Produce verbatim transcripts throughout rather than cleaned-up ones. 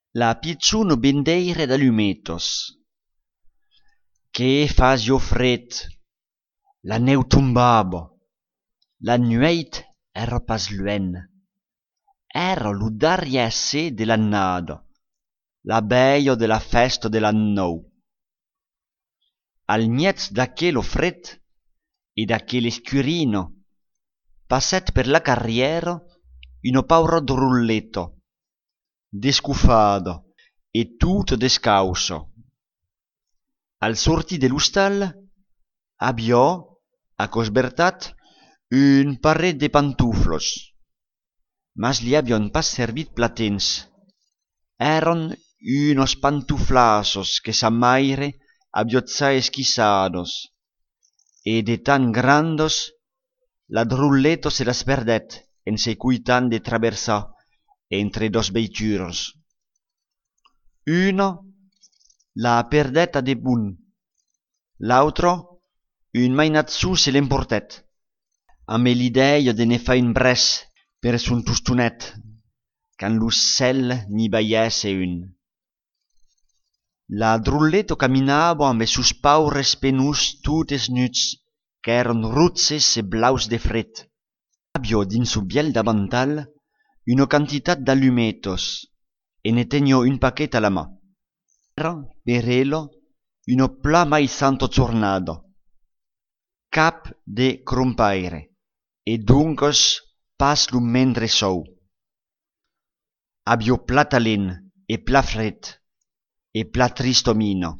La picciuno bendeire d'allumetos. Che fasio fred, la neu tumbabo, la nueit era pas luen. Era l'udariesse de l'annado, la beio de la festa de l'annou. Al miez d'aquello fred e d'aquel scurino, passet per la carriera uno pauro drulletto, descuffado e tutto descauso. Al sortir de l'ustal, abbiò, a cosbertat, un paret de pantuflos, mas li avion pas servit platens. Eran unos pantuflazos que sa maire abiozza esquisados, e de tan grandos, la drulletto se las perdet en se cuitan de traversar entre dos veituros. Uno la perdet a de bun, l'altro un mainatzu se l'emportet, amb l'ideia de ne fa un bres per son tostonet, can l'uccel n'i baiesse un. La drulletto caminava amb sus paures penus tutes nuts, qu'èran rutzes e blaus de fred. Aviò dins su biel davantal una quantitat d'allumetos e ne teniò un paquet a la mà. Era, per elo, uno pla mai santo tornado, cap de crompaire, e duncos pas lu mendre sou. Aviò pla talent e pla fred, e pla tristomino.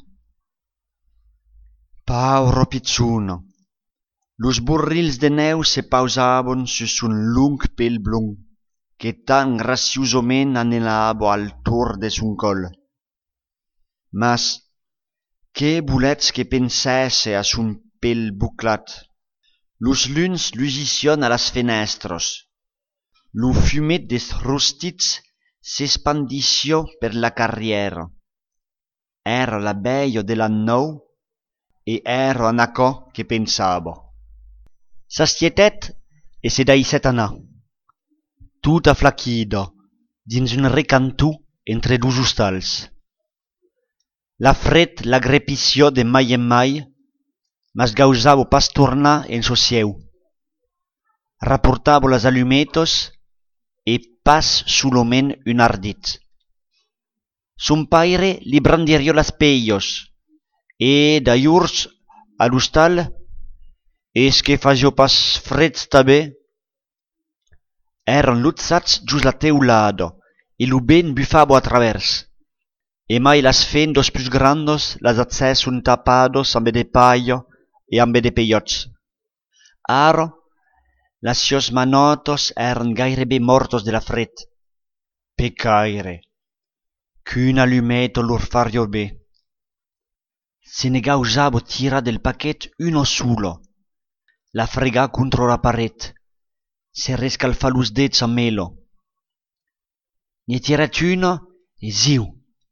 Pauro picciuno, los burrils de neu se pausavon sus un lung pel blung, que tan graciosament anelava al tour de son col. Mas, que bolets que pensèsse a son pel buclat. Los luns lucicion a las fenestros. Lo fumet des rostits s'espandició per la carriera. Era la beio de l'annou e era en aquò que pensava. S'astietet e se daisset anar, tot aflaquida, dins un recantù entre dos ostals. La fred l'agrepició de mai en mai, mas gausavo pas tornar en so sieu. Rapportavo las allumetos e pas soloment un ardit. Son paire li brandirió las peios e d'aiurs a l'ostal es que fasio pas fred tabè. Eran lutzats gius la teulada e lo ben bufavo a travers. E mai las fendos plus grandos las accessun tapados amb de paio e amb de peiots. Ara, las sios manotos eran gairebé mortos de la fred. Pecaire, qu'un allumeto lor fario bé. Se ne gausavo tira del paquet uno solo, la frega contro la paret, se rescalfa los dets amb elo. Ne tiret uno e ziu.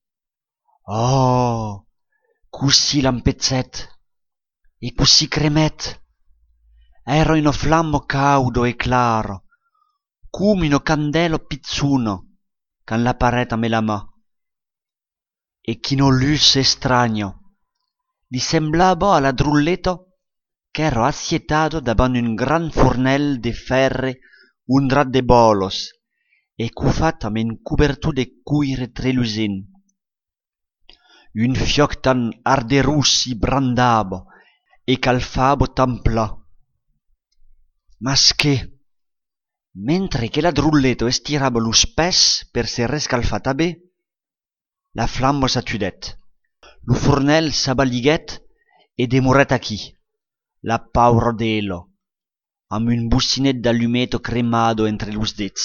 Oh, così lampezzet, e così cremet. Era uno flammo caudo e claro, come uno candelo pizzuno, can la pareta me la mà. E chino luce strano, li semblava alla drulletto che ero assietato davanti un gran fornel de ferre undrat de bolos e cufat amb un cobertor de cuire trelucent. Un fioc tan arderus si brandava e calfava tan pla. Mas che, mentre che la drulletto estirava los pes per se rescalfar tabè, la flamma s'atudet. Lo fornel s'abaliguet e demoret aquí, la paura d'elo, amb un bussinet d'allumeto cremado entre los dets.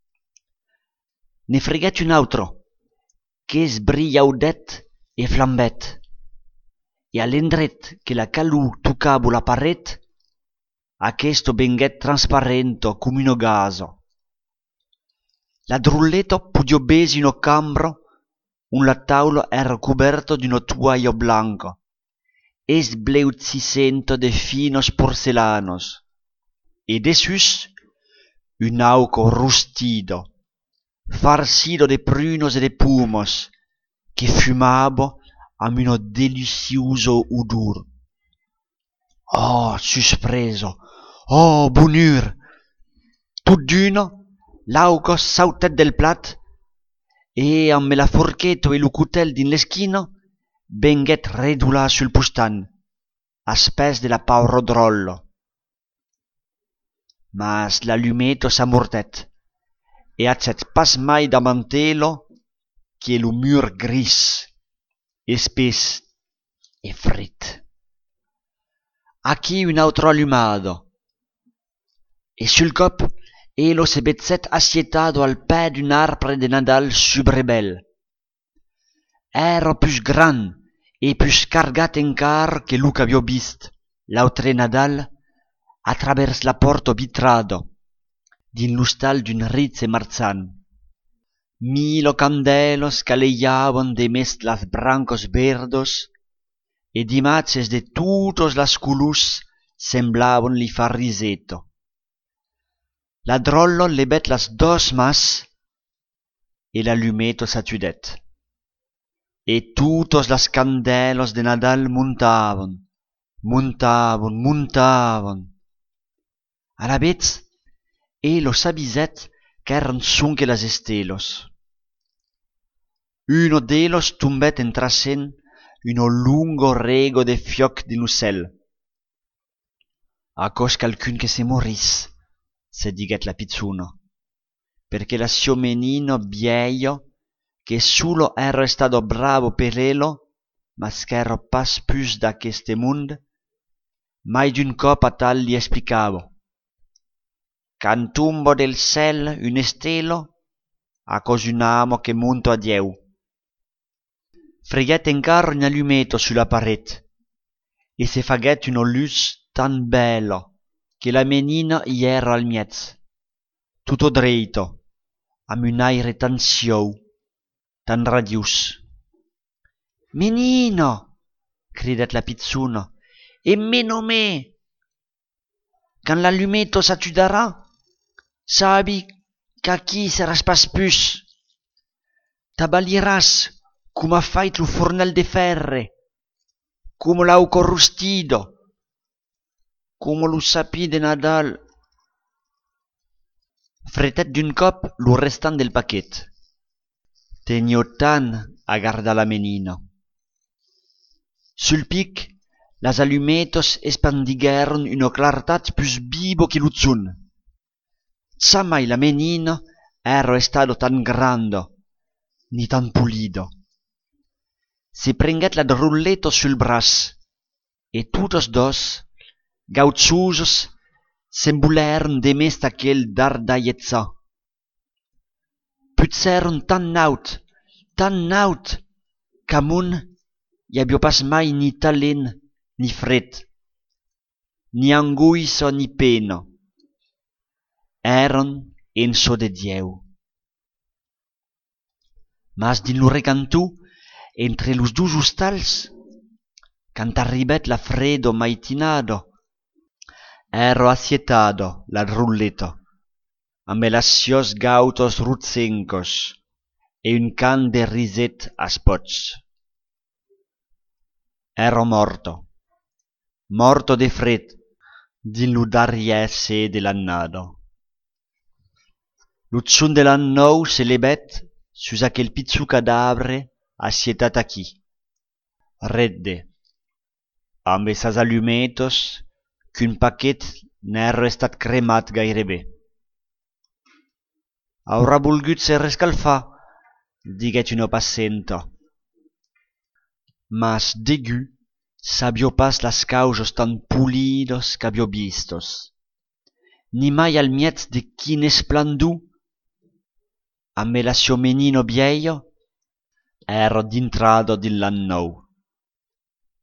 Ne freguet un altro, que esbrigliaudet e flambet, e a l'endret que la calor tocava la paret, aquesto venguet transparento come uno gaso. La drulletto pudiò besi uno cambro, un la taula era coberto di uno toallo blanco, esbleuciscento de finos porcelanos, e de sus un auco rustido, farcido de prunos e de pumos, que fumabo am uno delicioso odor. Oh, suspreso! Oh, bonheur! Tut d'uno, l'aucos sautet del plat e amb la forcheto e lo cutel din l'eschino benguet redula sul pustan, aspès de la pauro drollo. Mas l'allumeto s'amortet e accet pas mai da mantelo che lo mur gris, espès e frit. Aquí un autro allumado, e sul cop elo se bezzet assietado al pè d'un arbre de Nadal subrebel. Ero plus gran e plus cargat encar che lo qu'avio vist, l'autre Nadal, a travers la porto vitrado, din lo stal d'un ritz e marzan. Milo candelos caleiavan de mest las brancos verdos, e d'imatges de tutos las culurs semblavan li far riseto. La drollo lebet las dos mas e l'allumeto s'attudet. E tutos las candelos de Nadal montavan, montavan, montavan. A la vez, elo s'aviset qu'èran sonque las estelos. Uno d'elos tombet entrasen uno lungo rego de fioc din lo cel. Acos calcun che se moris, se diguet la pizzuno, perché la sio menino vieio, che solo ero stato bravo per elo, mas ch'ero pas plus da cheste mund, mai d'un cop a tal li esplicavo. Can tumbo del cel un estelo, acos un amo che monto a Dieu. Freguet encar un allumeto sulla paret, e se faguet una luz tan bella che la menina i era al miez, tutto dreito, am un aire tan siou, tan radius. Menino, cridet la pizzuno, e meno me. Can l'allumeto s'attudarà, sabi qu'aquí seràs pas pus. T'abaliràs cum ha fait lo fornel de ferre, cum l'auco rustido, cum lo sapí de Nadal. Fretet d'un cop lo restant del paquet. Tenio tant a gardar la menina. Sul pic, las allumetos espandiguèron una clartat plus vivo che lo zun. Zamai la menina ero estado tan grando, ni tan pulido. Se prenguet la drulleto sul bras, e tutos dos, gauzosos, sembuleron de mest aquel dardaiezza. Puzzeron tan naut, tan naut, qu'amun i abbio pas mai ni talent ni fred, ni anguissa ni pena. Eran en so de Dieu. Mas din lo recantu, entre los dus ostals, cant arribet la fredo maitinado, ero assietado la drulleto, amb las sios gautos ruzzencos e un can de riset a spots. Ero morto, morto de fred, din lo darrièse de l'annado. Lo zun de l'an nou se lebet sus aquel pizzu cadavre assietat aquí, redde, amb esas allumetos qu'un paquet n'ère estat cremat gairebé. Aurà volgut se rescalfar, diguet una passenta. Mas degu s'abbio pas las causos tan pulidos qu'abbio vistos, ni mai al miez de quin esplandu, amb la sio menino vieio, ero d'intrado din l'an nou.